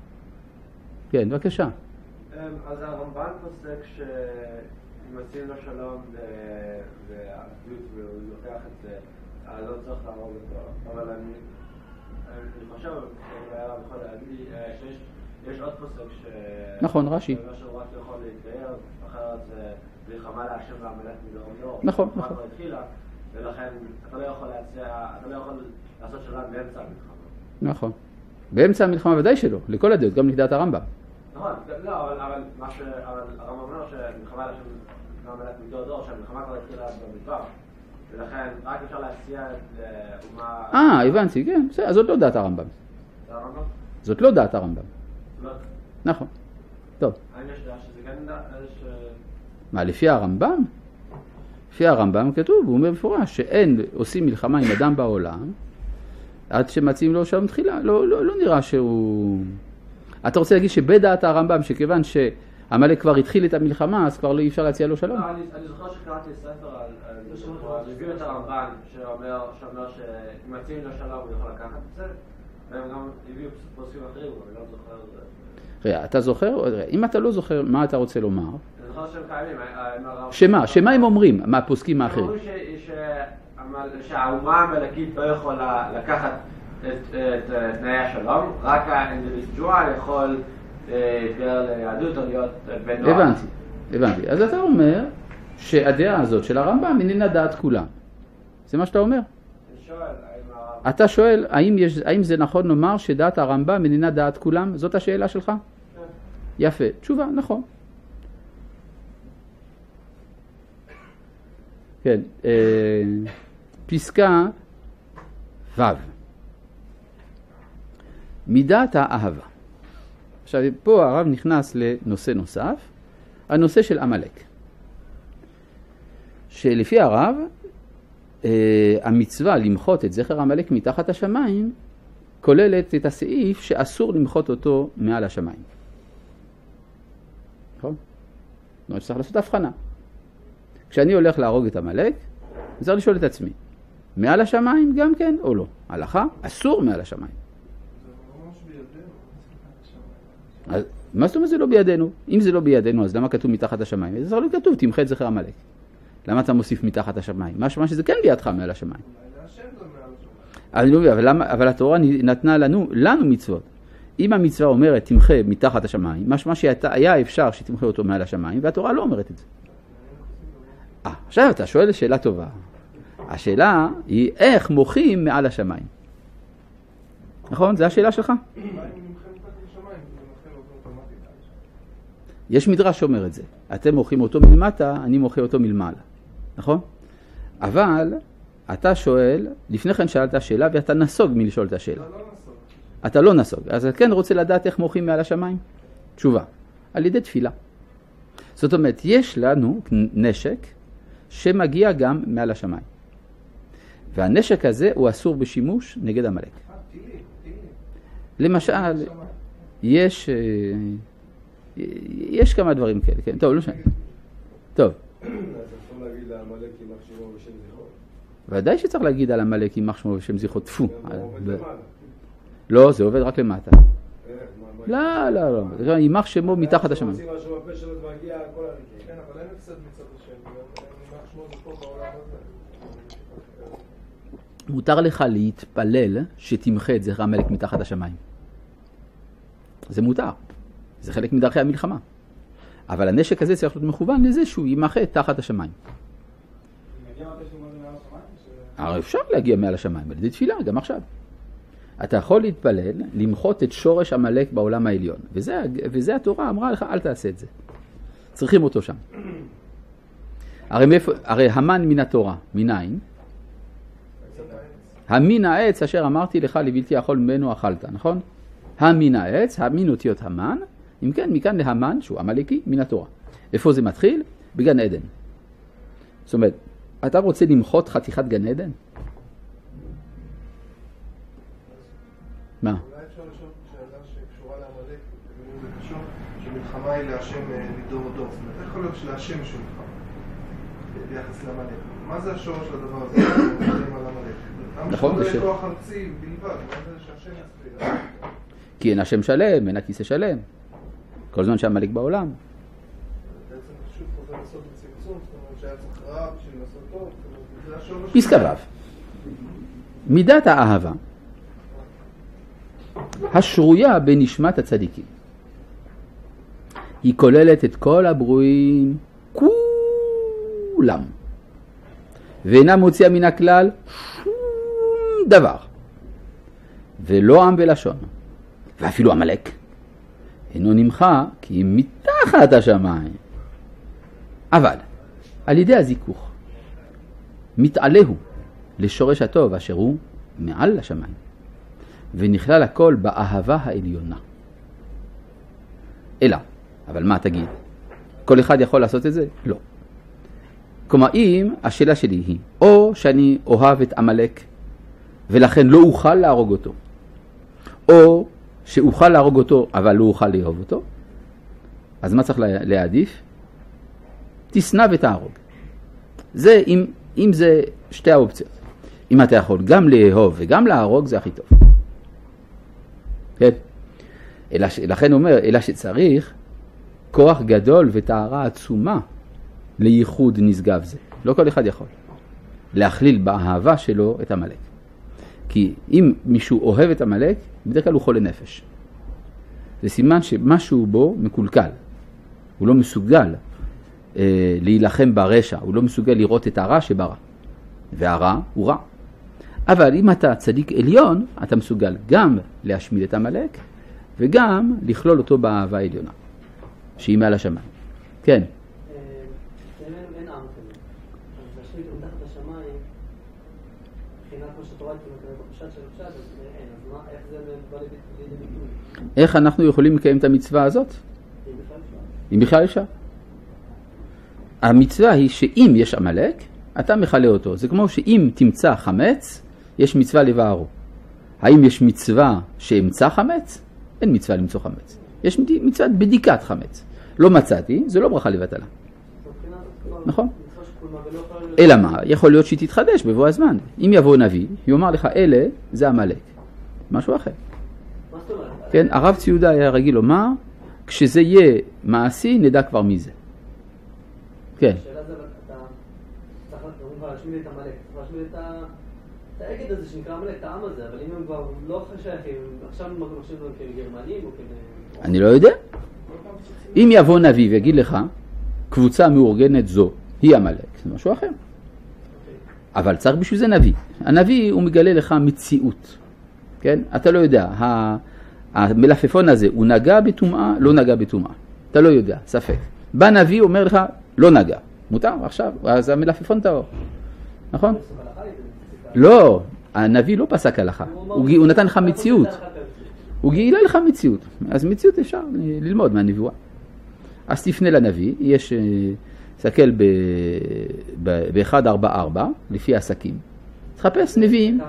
כן, בבקשה. אז הרמב"ן פוסק שאם מציעים לו שלום והאחדות והוא לוקח את זה, אז לא צריך להרוג אותו. אבל אני חושב, הרב יכול להגיד לי, שיש עוד פוסק נכון, רש"י. שהוא רק יכול להתגייר, אחרת זה מלחמה להשם ועמלק מדור דור. נכון, נכון. נכון. התחילה, ולכן אתה לא יכול לעשות שלום באמצע המלחמה. נכון. באמצע המלחמה ודאי שלא, לכל הדעות, גם לדעת הרמב"ם. נכון, לא, אבל הרמב"ם אומר שמלחמה להשם ועמלק מדור דור, שהמלחמה כבר התחילה במדבר. ולכן רק אפשר להציע את אומה... הבנתי, כן, אז זאת לא דעת הרמב"ם. זה הרמב"ם? זאת לא דעת הרמב"ם. לא. נכון. טוב. האם יש דעה שזה כן דעה? מה, לפי הרמב"ם? לפי הרמב"ם כתוב, הוא אומר בפורש, שאין עושים מלחמה עם אדם בעולם, עד שמציעים לו שם תחילה. לא נראה שהוא... אתה רוצה להגיד שבדעת הרמב"ם, שכיוון שעמלק כבר התחיל את המלחמה, אז כבר לא אי אפשר להציע לו שלום? לא, אני זוכר שקראתי ספר על... הביאו את הרמב"ן, שאומר שאם מציעים לו שלום הוא יכול לקחת את זה, והם גם הביאו פוסקים אחרים, אבל אני לא זוכר... ראה, אתה זוכר? אם אתה לא זוכר, מה אתה רוצה לומר? אני זוכר שהם קיימים. שמה הם אומרים? מה הפוסקים האחרים? הם אומרים שהאומה המלכית לא יכולה לקחת את תנאי השלום, רק האינדיבידואל יכול להתגייר ליהדות או להיות בן נוער. הבנתי. אז אתה אומר שהדעה הזאת של הרמב"ם איננה דעת כולם. זה מה שאתה אומר? אני שואל, אתה שואל, האם זה נכון לומר שדעת הרמב"ם איננה דעת כולם? זאת השאלה שלך? כן. יפה, תשובה, נכון. כן, פסקה ו' מידת האהבה. עכשיו, פה הרב נכנס לנושא נוסף, הנושא של עמלק. שלפי הרב, המצווה למחות את זכר עמלק מתחת השמיים, כוללת את הסעיף שאסור למחות אותו מעל השמיים. נכון? זאת אומרת שצריך לעשות הבחנה. כשאני הולך להרוג את עמלק, אני צריך לשאול את עצמי, מעל השמיים גם כן או לא? הלכה, אסור מעל השמיים. אז מה זאת אומרת זה לא בידינו? אם זה לא בידינו, אז למה כתוב מתחת השמיים? זה לא כתוב, תמחה את זכר עמלק. למה אתה מוסיף מתחת השמיים? מה שזה כן בידך מעל השמיים. אני לא מבין, אבל התורה נתנה לנו מצוות. אם המצווה אומרת תמחה מתחת השמיים, משמע שהיה אפשר שתמחה אותו מעל השמיים, והתורה לא אומרת את זה. עכשיו אתה שואל שאלה טובה. השאלה היא איך מוחים מעל השמיים. נכון? זו השאלה שלך? יש מדרש שאומר את זה. אתם מוחים אותו מלמטה, אני מוחה אותו מלמעלה. נכון? אבל אתה שואל, לפני כן שאלת שאלה ואתה נסוג מלשאול את השאלה. אתה לא נסוג. אז אתה כן רוצה לדעת איך מוחים מעל השמיים? תשובה. על ידי תפילה. זאת אומרת, יש לנו נשק שמגיע גם מעל השמיים. והנשק הזה הוא אסור בשימוש נגד עמלק. למשל, יש כמה דברים כאלה. כן? טוב, לא משנה. טוב. אז אפשר להגיד לעמלק יימח שמו ושם זכרו? ודאי שצריך להגיד על עמלק יימח שמו ושם זכרו. טפו. לא, זה עובד רק למטה. לא. יימח שמו מתחת השמיים. רוצים משהו בפה שלו ומגיע כל הלכים. כן, אבל אין הפסד מצד השם. יימח שמו זה פה בעולם הזה. מותר לך להתפלל שתמחה את זכר עמלק מתחת השמיים. זה מותר. זה חלק מדרכי המלחמה. אבל הנשק הזה צריך להיות מכוון לזה שהוא יימחה תחת השמיים. מגיע מתי שהוא מעל השמיים? הרי אפשר להגיע מעל השמיים, על ידי תפילה, גם עכשיו. אתה יכול להתפלל, למחות את שורש עמלק בעולם העליון. וזה התורה אמרה לך, אל תעשה את זה. צריכים אותו שם. הרי המן מן התורה, מנין? המין העץ אשר אמרתי לך לבלתי אכול ממנו אכלת, נכון? המין העץ, המין אותיות המן, אם כן, מכאן להמן, שהוא עמלקי, מן התורה. איפה זה מתחיל? בגן עדן. זאת אומרת, אתה רוצה למחות חתיכת גן עדן? מה? אולי אפשר לשאול שאלה שקשורה לעמלק, זה קשור, שמלחמה היא להשם מדור דור. זאת אומרת, יכול להיות שלהשם יש מלחמה ביחס לעמלק. מה זה השורש לדבר הזה? מה מדברים על עמלק? נכון, זה כוח ארצי בלבד, מה זה שהשם יצביע? כי אין השם שלם, אין הכיסא שלם. כל זמן שעמלק בעולם. בעצם פשוט חוזר לעשות בצמצום, זאת אומרת שהיה צריך רע בשביל לעשות טוב, זה השורש. פסקה ו'. מידת האהבה השרויה בנשמת הצדיקים היא כוללת את כל הברואים כולם ואינה מוציאה מן הכלל שום דבר ולא עם ולשון ואפילו עמלק אינו נמחה כי מתחת השמיים אבל על ידי הזיכוך מתעלהו לשורש הטוב אשר הוא מעל השמיים ונכלל הכל באהבה העליונה. אלא, אבל מה תגיד? כל אחד יכול לעשות את זה? לא. כלומר, אם השאלה שלי היא, או שאני אוהב את עמלק, ולכן לא אוכל להרוג אותו, או שאוכל להרוג אותו, אבל לא אוכל לאהוב אותו, אז מה צריך להעדיף? תשנא ותהרוג. זה, אם זה שתי האופציות. אם אתה יכול גם לאהוב וגם להרוג, זה הכי טוב. כן? לכן הוא אומר, אלא שצריך כוח גדול וטהרה עצומה לייחוד נשגב זה. לא כל אחד יכול להכליל באהבה שלו את עמלק. כי אם מישהו אוהב את עמלק, בדרך כלל הוא חולה נפש. זה סימן שמשהו בו מקולקל. הוא לא מסוגל להילחם ברשע, הוא לא מסוגל לראות את הרע שברע. והרע הוא רע. אבל אם אתה צדיק עליון, אתה מסוגל גם להשמיד את עמלק, וגם לכלול אותו באהבה העליונה, שהיא מעל השמיים. כן. אין עם כזה. אז להשמיד מתחת השמיים, מבחינת מה שתורה מתקרב בפשט של הפשט, אז אין. אז מה, איך זה בא לידי ביטוי? איך אנחנו יכולים לקיים את המצווה הזאת? אם בכלל אפשר. המצווה היא שאם יש עמלק, אתה מחלה אותו. זה כמו שאם תמצא חמץ, יש מצווה לבערו. האם יש מצווה שאמצא חמץ? אין מצווה למצוא חמץ. יש מצווה בדיקת חמץ. לא מצאתי, זה לא ברכה לבטלה. נכון? אלא מה? יכול להיות שהיא תתחדש בבוא הזמן. אם יבוא נביא, יאמר לך, אלה זה עמלק. משהו אחר. כן, הרב ציודה היה רגיל לומר, כשזה יהיה מעשי, נדע כבר מי זה. כן. השאלה זה, אתה צריך להשמיד את עמלק, להשמיד את האגד הזה שנקרא עמלק, את העם הזה, אבל אם הם כבר לא שייכים, עכשיו הם מחשיבים אותם כגרמנים או אני לא יודע. אם יבוא נביא ויגיד לך, קבוצה מאורגנת זו, היא עמלק, זה משהו אחר. אבל צריך בשביל זה נביא. הנביא הוא מגלה לך מציאות. כן? אתה לא יודע, המלפפון הזה הוא נגע בטומאה, לא נגע בטומאה. אתה לא יודע, ספק. בא נביא אומר לך, לא נגע. מותר עכשיו, אז המלפפון טהור. נכון? לא, הנביא לא פסק הלכה. הוא נתן לך מציאות. הוא גילה לך מציאות. אז מציאות אפשר ללמוד מהנבואה. אז תפנה לנביא, יש סקל ב-144, לפי העסקים. תחפש נביאים.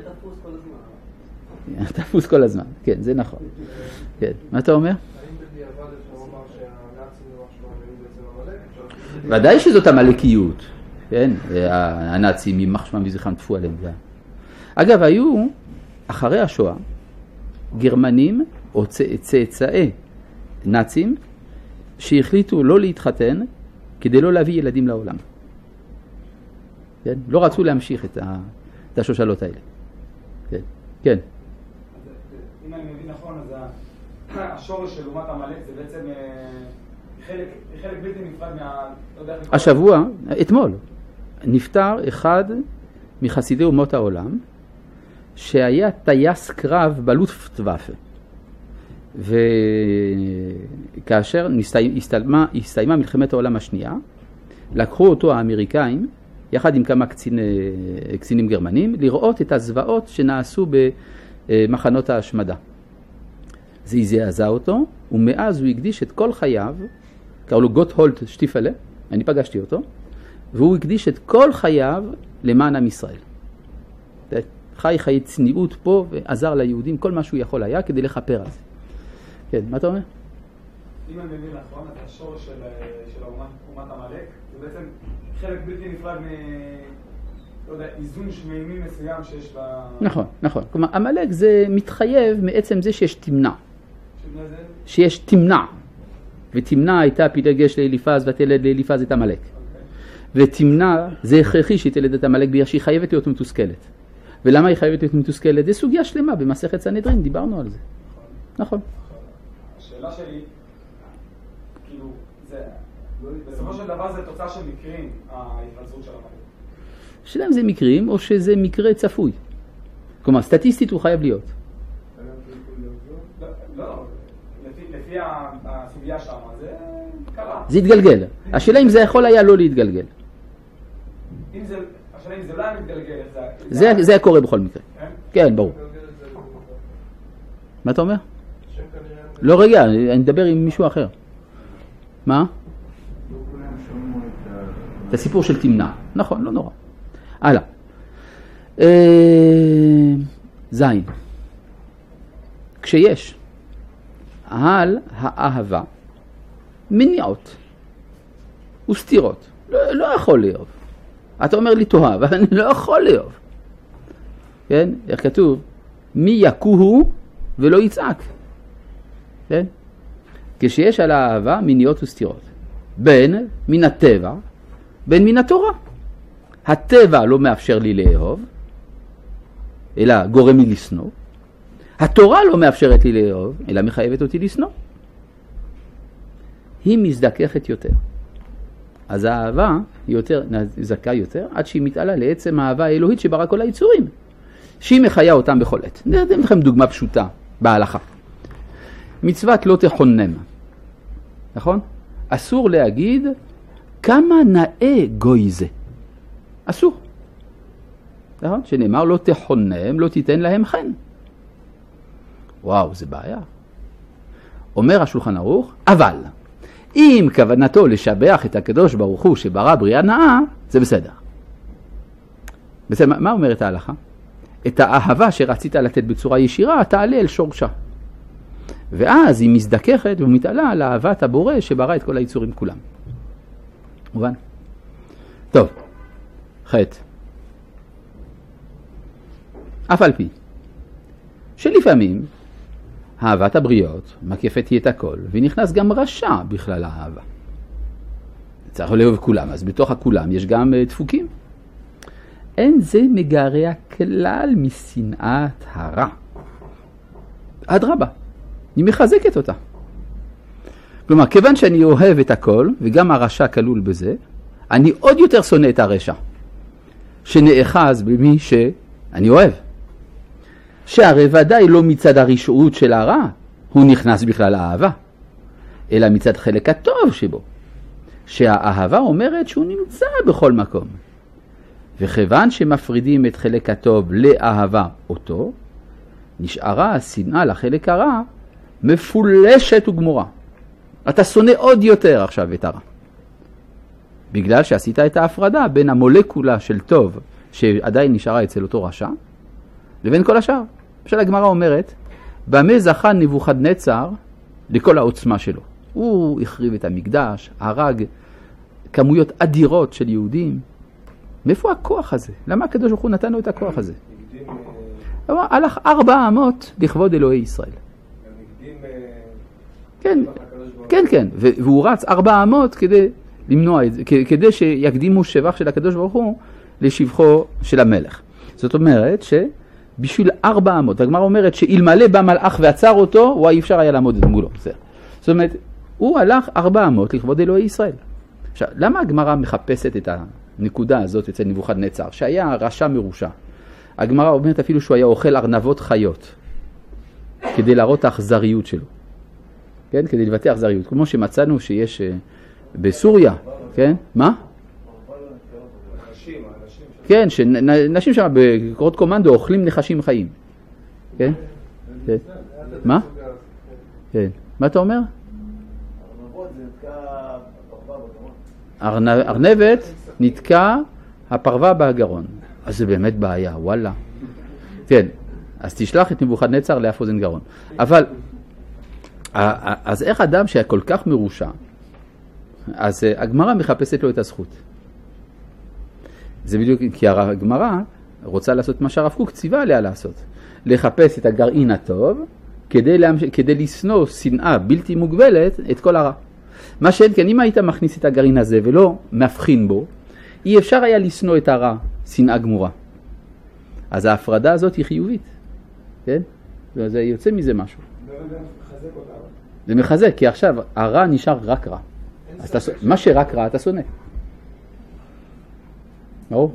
תפוס כל הזמן, כן, זה נכון. כן, מה אתה אומר? ודאי שזאת המלכיות, כן? הנאצים, יימח שמם וזכרם תפו עליהם. אגב, היו אחרי השואה גרמנים או צאצאי נאצים שהחליטו לא להתחתן כדי לא להביא ילדים לעולם. כן? לא רצו להמשיך את השושלות האלה. כן. כן. אם אני מבין נכון, אז השורש של אומת עמלק זה בעצם חלק בלתי נפרד השבוע, אתמול, נפטר אחד מחסידי אומות העולם, שהיה טייס קרב בלופטוואפה. וכאשר הסתיימה מלחמת העולם השנייה, לקחו אותו האמריקאים, יחד עם כמה קצינים גרמנים, לראות את הזוועות שנעשו במחנות ההשמדה. זה הזעזע אותו, ומאז הוא הקדיש את כל חייו, קראו לו גוטהולד שטיפלה, אני פגשתי אותו, והוא הקדיש את כל חייו למען עם ישראל. חיי צניעות פה ועזר ליהודים כל מה שהוא יכול היה כדי לכפר על זה. כן, מה אתה אומר? אם אני מבין נכון, את השורש של אומת עמלק, זה בעצם חלק בלתי נפרד איזון שמימי מסוים שיש בה... נכון, נכון. כלומר, עמלק זה מתחייב מעצם זה שיש תמנע. שיש תמנע. ותמנע הייתה פילגש לאליפז, ותלד לאליפז את עמלק. ותמנע זה הכרחי שהיא תלד את עמלק בגלל שהיא חייבת להיות מתוסכלת. ולמה היא חייבת להיות מתוסכלת? זה סוגיה שלמה במסכת סנהדרין, דיברנו על זה. נכון. השאלה שלי, כאילו, בסופו של דבר זה תוצאה של מקרים, ההתפלצות של עמלק. השאלה אם זה מקרים או שזה מקרה צפוי. כלומר, סטטיסטית הוא חייב להיות. לא, לפי הסוגיה שם, זה קרה. זה התגלגל. השאלה אם זה יכול היה לא להתגלגל. השאלה אם זה לא היה מתגלגל, זה היה קורה בכל מקרה. כן, ברור. מה אתה אומר? לא רגע, אני מדבר עם מישהו אחר. מה? את הסיפור של תמנע. נכון, לא נורא. הלאה. זין. כשיש על האהבה מניעות וסתירות. לא יכול לאהוב. אתה אומר לי תאהב, אבל אני לא יכול לאהוב. כן? איך כתוב? מי יקוהו ולא יצעק. כן? כשיש על האהבה מניעות וסתירות. בין מן הטבע, בין מן התורה. הטבע לא מאפשר לי לאהוב, אלא גורם לי לשנוא. התורה לא מאפשרת לי לאהוב, אלא מחייבת אותי לשנוא. היא מזדככת יותר. אז האהבה היא יותר, זכה יותר, עד שהיא מתעלה לעצם האהבה האלוהית שברא כל היצורים. שהיא מחיה אותם בכל עת. נראה לכם דוגמה פשוטה בהלכה. מצוות לא תחונם. נכון? אסור להגיד כמה נאה גוי זה. אסור. נכון? שנאמר לא תחונם, לא תיתן להם חן. וואו, זה בעיה. אומר השולחן ערוך, אבל אם כוונתו לשבח את הקדוש ברוך הוא שברא בריאה נאה, זה בסדר. בסדר, מה אומרת ההלכה? את האהבה שרצית לתת בצורה ישירה, תעלה אל שורשה. ואז היא מזדככת ומתעלה על אהבת הבורא שברא את כל היצורים כולם. מובן? טוב, חטא. אף על פי שלפעמים אהבת הבריות מקפת היא את הכל, ונכנס גם רשע בכלל האהבה. צריך לאהוב כולם, אז בתוך הכולם יש גם דפוקים. אין זה מגרע כלל משנאת הרע. אדרבה, היא מחזקת אותה. כלומר, כיוון שאני אוהב את הכל, וגם הרשע כלול בזה, אני עוד יותר שונא את הרשע, שנאחז במי שאני אוהב. שהרי ודאי לא מצד הרשעות של הרע, הוא נכנס בכלל לאהבה, אלא מצד חלק הטוב שבו, שהאהבה אומרת שהוא נמצא בכל מקום. וכיוון שמפרידים את חלק הטוב לאהבה אותו, נשארה השנאה לחלק הרע מפולשת וגמורה. אתה שונא עוד יותר עכשיו את הרע. בגלל שעשית את ההפרדה בין המולקולה של טוב שעדיין נשארה אצל אותו רשע, לבין כל השאר. למשל הגמרא אומרת, במה זכה נבוכדנצר לכל העוצמה שלו. הוא החריב את המקדש, הרג כמויות אדירות של יהודים. מאיפה הכוח הזה? למה הקדוש ברוך הוא נתן לו את הכוח הזה? הלך 400 לכבוד אלוהי ישראל. כן, כן, כן. והוא רץ 400 כדי למנוע את זה, כדי שיקדימו שבח של הקדוש ברוך הוא לשבחו של המלך. זאת אומרת בשביל 400. הגמרא אומרת שאלמלא בא מלאך ועצר אותו, וואי, אי אפשר היה לעמוד מולו. זאת אומרת, הוא הלך 400 לכבוד אלוהי ישראל. עכשיו, למה הגמרא מחפשת את הנקודה הזאת אצל נבוכדנצר, שהיה רשע מרושע? הגמרא אומרת אפילו שהוא היה אוכל ארנבות חיות, כדי להראות האכזריות שלו. כן? כדי לבטא אכזריות. כמו שמצאנו שיש בסוריה, כן? מה? כן, שנשים שם בקורות קומנדו אוכלים נחשים חיים. כן? כן. מה? כן. מה אתה אומר? ארנבת נתקע הפרווה בגרון. אז זה באמת בעיה, וואלה. כן, אז תשלח את נבוכדנצר לאף אוזן גרון. אבל, אז איך אדם שהיה כל כך מרושע, אז הגמרא מחפשת לו את הזכות. זה בדיוק כי הגמרא רוצה לעשות מה שהרב קוק ציווה עליה לעשות. לחפש את הגרעין הטוב, כדי לשנוא שנאה בלתי מוגבלת את כל הרע. מה שאין כן, אם היית מכניס את הגרעין הזה ולא מבחין בו, אי אפשר היה לשנוא את הרע, שנאה גמורה. אז ההפרדה הזאת היא חיובית. כן? זה יוצא מזה משהו. זה מחזק, כי עכשיו הרע נשאר רק רע. אז מה שרק רע אתה שונא. ברור?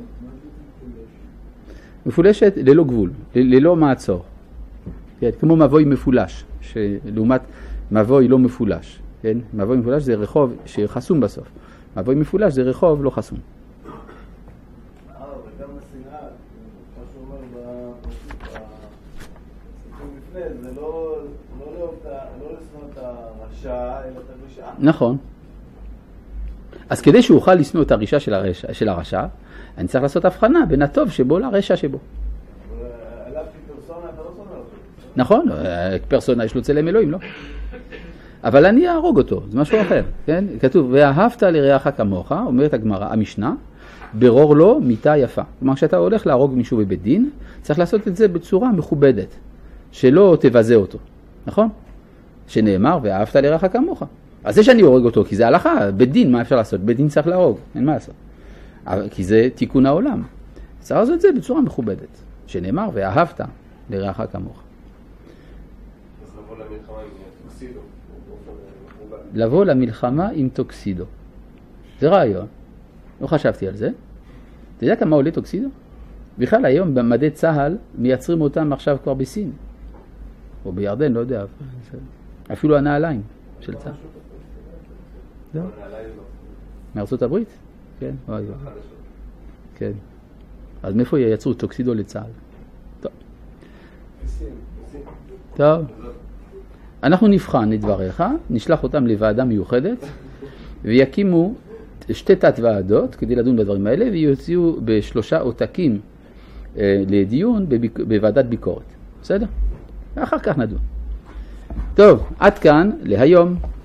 מפולשת ללא גבול, ללא מעצור. כן? כמו מבוי מפולש, שלעומת מבוי לא מפולש. כן? מבוי מפולש זה רחוב שחסום בסוף. מבוי מפולש זה רחוב לא חסום. וגם השנאה, מה שהוא אומר בסיפור לפני, זה לא לשנוא את הרשע, אלא את הרשע. נכון. אז כדי שהוא אוכל לשנוא את הרשע של הרשע, אני צריך לעשות הבחנה בין הטוב שבו לרשע שבו. עליו כפרסונה אתה לא שונא אותו. נכון, פרסונה יש לו צלם אלוהים, לא? אבל אני אהרוג אותו, זה משהו אחר, כן? כתוב, ואהבת לרעך כמוך, אומרת הגמרא, המשנה, ברור לו מיתה יפה. כלומר, כשאתה הולך להרוג מישהו בבית דין, צריך לעשות את זה בצורה מכובדת, שלא תבזה אותו, נכון? שנאמר, ואהבת לרעך כמוך. אז זה שאני הורג אותו, כי זה הלכה, בית דין, מה אפשר לעשות? בית דין צריך להרוג, אין מה לעשות. כי זה תיקון העולם. צריך לעשות את זה בצורה מכובדת, שנאמר, ואהבת לרעך כמוך. אז לבוא למלחמה עם טוקסידו. לבוא למלחמה עם טוקסידו. זה רעיון. לא חשבתי על זה. אתה יודע כמה עולה טוקסידו? בכלל היום במדי צהל מייצרים אותם עכשיו כבר בסין. או בירדן, לא יודע. אפילו הנעליים של צהל. לא? מארצות הברית? כן. כן. אז מאיפה ייצרו טוקסידו לצהל? טוב. טוב. אנחנו נבחן את דבריך, נשלח אותם לוועדה מיוחדת, ויקימו שתי תת ועדות כדי לדון בדברים האלה, ויוציאו ב3 עותקים לדיון בוועדת ביקורת. בסדר? ואחר כך נדון. טוב, עד כאן להיום.